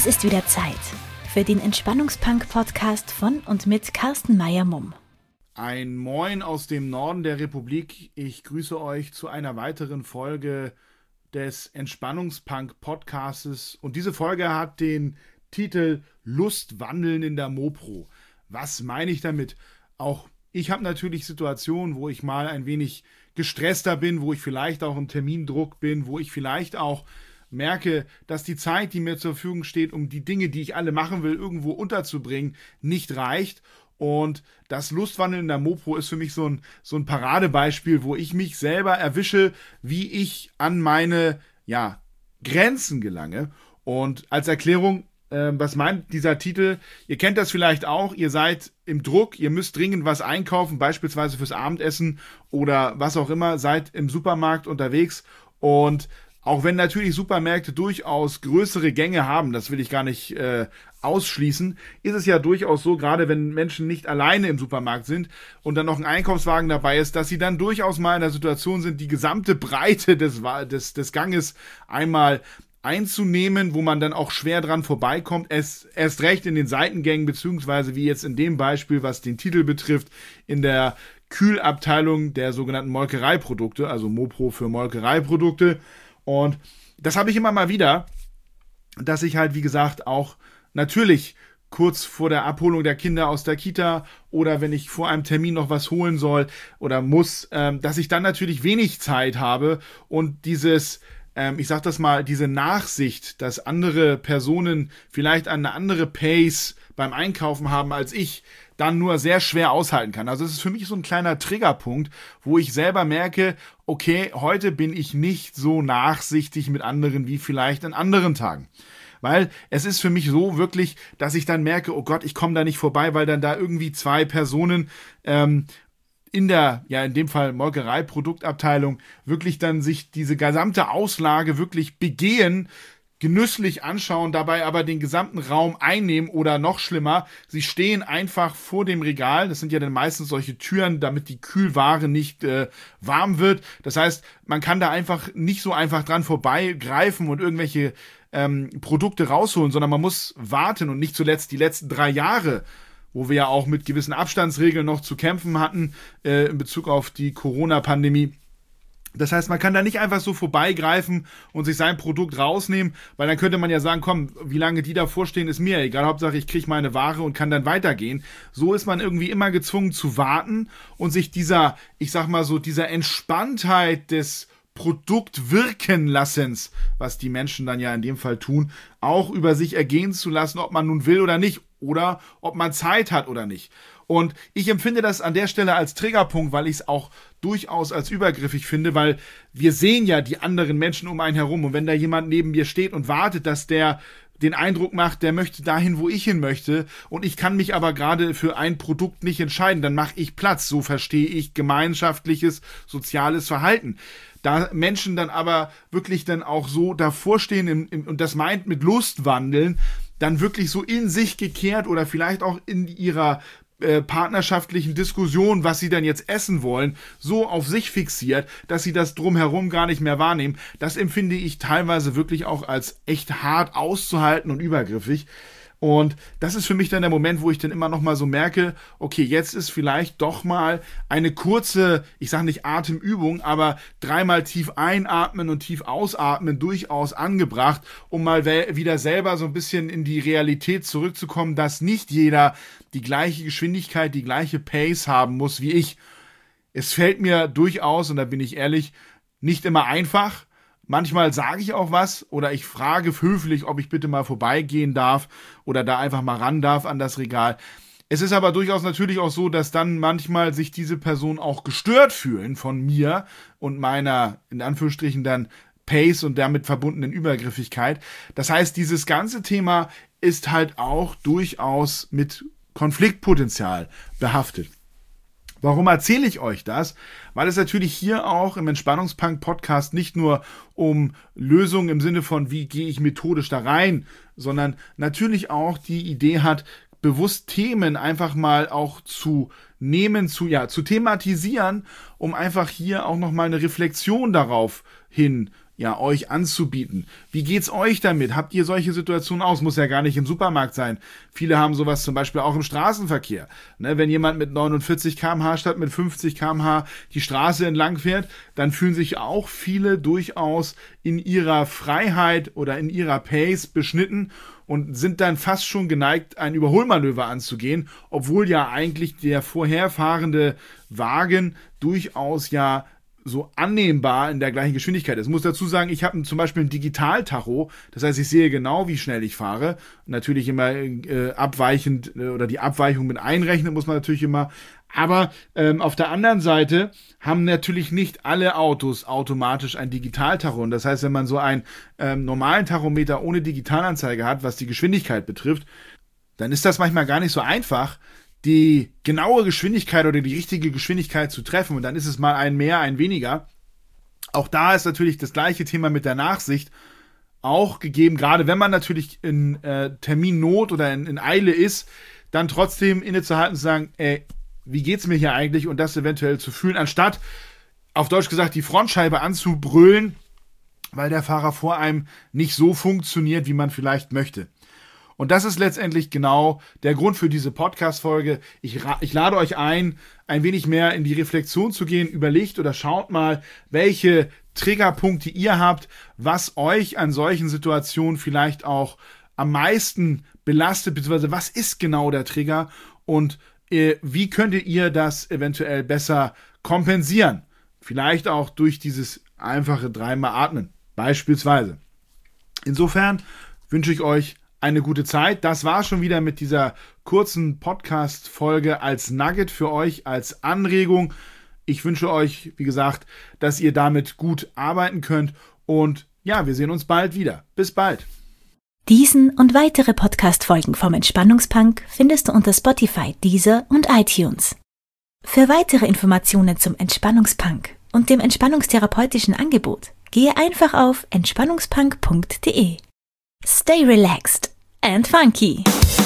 ist wieder Zeit für den Entspannungspunk-Podcast von und mit Carsten Meyer-Mumm. Ein Moin aus dem Norden der Republik. Ich grüße euch zu einer weiteren Folge des Entspannungspunk-Podcastes. Und diese Folge hat den Titel Lustwandeln in der Mopro. Was meine ich damit? Auch ich habe natürlich Situationen, wo ich mal ein wenig gestresster bin, wo ich vielleicht auch im Termindruck bin, wo ich vielleicht auch merke, dass die Zeit, die mir zur Verfügung steht, um die Dinge, die ich alle machen will, irgendwo unterzubringen, nicht reicht. Und das Lustwandeln in der Mopro ist für mich so ein Paradebeispiel, wo ich mich selber erwische, wie ich an meine Grenzen gelange. Und als Erklärung, was meint dieser Titel? Ihr kennt das vielleicht auch, ihr seid im Druck, ihr müsst dringend was einkaufen, beispielsweise fürs Abendessen oder was auch immer, seid im Supermarkt unterwegs und auch wenn natürlich Supermärkte durchaus größere Gänge haben, das will ich gar nicht ausschließen, ist es ja durchaus so, gerade wenn Menschen nicht alleine im Supermarkt sind und dann noch ein Einkaufswagen dabei ist, dass sie dann durchaus mal in der Situation sind, die gesamte Breite des Ganges einmal einzunehmen, wo man dann auch schwer dran vorbeikommt, erst recht in den Seitengängen, beziehungsweise wie jetzt in dem Beispiel, was den Titel betrifft, in der Kühlabteilung der sogenannten Molkereiprodukte, also Mopro für Molkereiprodukte. Und das habe ich immer mal wieder, dass ich halt, wie gesagt, auch natürlich kurz vor der Abholung der Kinder aus der Kita oder wenn ich vor einem Termin noch was holen soll oder muss, dass ich dann natürlich wenig Zeit habe und diese Nachsicht, dass andere Personen vielleicht eine andere Pace beim Einkaufen haben als ich, dann nur sehr schwer aushalten kann. Also es ist für mich so ein kleiner Triggerpunkt, wo ich selber merke, okay, heute bin ich nicht so nachsichtig mit anderen wie vielleicht an anderen Tagen. Weil es ist für mich so wirklich, dass ich dann merke, oh Gott, ich komme da nicht vorbei, weil dann da irgendwie zwei Personen in der, in dem Fall Molkereiproduktabteilung, wirklich dann sich diese gesamte Auslage wirklich begehen, genüsslich anschauen, dabei aber den gesamten Raum einnehmen oder noch schlimmer, sie stehen einfach vor dem Regal, das sind ja dann meistens solche Türen, damit die Kühlware nicht warm wird, das heißt, man kann da einfach nicht so einfach dran vorbeigreifen und irgendwelche Produkte rausholen, sondern man muss warten und nicht zuletzt die letzten 3 Jahre, wo wir ja auch mit gewissen Abstandsregeln noch zu kämpfen hatten in Bezug auf die Corona-Pandemie. Das heißt, man kann da nicht einfach so vorbeigreifen und sich sein Produkt rausnehmen, weil dann könnte man ja sagen, komm, wie lange die davor stehen, ist mir egal, Hauptsache ich kriege meine Ware und kann dann weitergehen. So ist man irgendwie immer gezwungen zu warten und sich dieser Entspanntheit des Produktwirkenlassens, was die Menschen dann ja in dem Fall tun, auch über sich ergehen zu lassen, ob man nun will oder nicht oder ob man Zeit hat oder nicht. Und ich empfinde das an der Stelle als Triggerpunkt, weil ich es auch durchaus als übergriffig finde, weil wir sehen ja die anderen Menschen um einen herum und wenn da jemand neben mir steht und wartet, dass der den Eindruck macht, der möchte dahin, wo ich hin möchte und ich kann mich aber gerade für ein Produkt nicht entscheiden, dann mache ich Platz. So verstehe ich gemeinschaftliches, soziales Verhalten. Da Menschen dann aber wirklich dann auch so davor stehen und das meint mit Lustwandeln, dann wirklich so in sich gekehrt oder vielleicht auch in ihrer partnerschaftlichen Diskussion, was sie dann jetzt essen wollen, so auf sich fixiert, dass sie das drumherum gar nicht mehr wahrnehmen. Das empfinde ich teilweise wirklich auch als echt hart auszuhalten und übergriffig. Und das ist für mich dann der Moment, wo ich dann immer noch mal so merke, okay, jetzt ist vielleicht doch mal eine kurze, ich sage nicht Atemübung, aber 3-mal tief einatmen und tief ausatmen durchaus angebracht, um mal wieder selber so ein bisschen in die Realität zurückzukommen, dass nicht jeder die gleiche Geschwindigkeit, die gleiche Pace haben muss wie ich. Es fällt mir durchaus, und da bin ich ehrlich, nicht immer einfach. Manchmal sage ich auch was oder ich frage höflich, ob ich bitte mal vorbeigehen darf oder da einfach mal ran darf an das Regal. Es ist aber durchaus natürlich auch so, dass dann manchmal sich diese Personen auch gestört fühlen von mir und meiner, in Anführungsstrichen dann, Pace und damit verbundenen Übergriffigkeit. Das heißt, dieses ganze Thema ist halt auch durchaus mit Konfliktpotenzial behaftet. Warum erzähle ich euch das? Weil es natürlich hier auch im Entspannungspunk-Podcast nicht nur um Lösungen im Sinne von, wie gehe ich methodisch da rein, sondern natürlich auch die Idee hat, bewusst Themen einfach mal auch zu nehmen, zu thematisieren, um einfach hier auch nochmal eine Reflexion darauf hin ja, euch anzubieten. Wie geht's euch damit? Habt ihr solche Situationen aus? Muss ja gar nicht im Supermarkt sein. Viele haben sowas zum Beispiel auch im Straßenverkehr. Ne, wenn jemand mit 49 km/h statt mit 50 km/h die Straße entlang fährt, dann fühlen sich auch viele durchaus in ihrer Freiheit oder in ihrer Pace beschnitten und sind dann fast schon geneigt, ein Überholmanöver anzugehen, obwohl ja eigentlich der vorherfahrende Wagen durchaus ja so annehmbar in der gleichen Geschwindigkeit ist. Ich muss dazu sagen, ich habe zum Beispiel ein Digitaltacho, das heißt, ich sehe genau, wie schnell ich fahre. Natürlich immer abweichend oder die Abweichung mit einrechnen muss man natürlich immer. Aber auf der anderen Seite haben natürlich nicht alle Autos automatisch ein Digitaltacho. Und das heißt, wenn man so einen normalen Tachometer ohne Digitalanzeige hat, was die Geschwindigkeit betrifft, dann ist das manchmal gar nicht so einfach, die genaue Geschwindigkeit oder die richtige Geschwindigkeit zu treffen, und dann ist es mal ein mehr, ein weniger. Auch da ist natürlich das gleiche Thema mit der Nachsicht auch gegeben, gerade wenn man natürlich in Terminnot oder in Eile ist, dann trotzdem innezuhalten und zu sagen, wie geht's mir hier eigentlich, und das eventuell zu fühlen, anstatt, auf Deutsch gesagt, die Frontscheibe anzubrüllen, weil der Fahrer vor einem nicht so funktioniert, wie man vielleicht möchte. Und das ist letztendlich genau der Grund für diese Podcast-Folge. Ich lade euch ein wenig mehr in die Reflexion zu gehen. Überlegt oder schaut mal, welche Triggerpunkte ihr habt, was euch an solchen Situationen vielleicht auch am meisten belastet, beziehungsweise was ist genau der Trigger und wie könntet ihr das eventuell besser kompensieren? Vielleicht auch durch dieses einfache 3-mal Atmen, beispielsweise. Insofern wünsche ich euch eine gute Zeit. Das war schon wieder mit dieser kurzen Podcast-Folge als Nugget für euch, als Anregung. Ich wünsche euch, wie gesagt, dass ihr damit gut arbeiten könnt. Und ja, wir sehen uns bald wieder. Bis bald. Diesen und weitere Podcast-Folgen vom Entspannungspunk findest du unter Spotify, Deezer und iTunes. Für weitere Informationen zum Entspannungspunk und dem entspannungstherapeutischen Angebot gehe einfach auf entspannungspunk.de. Stay relaxed and funky.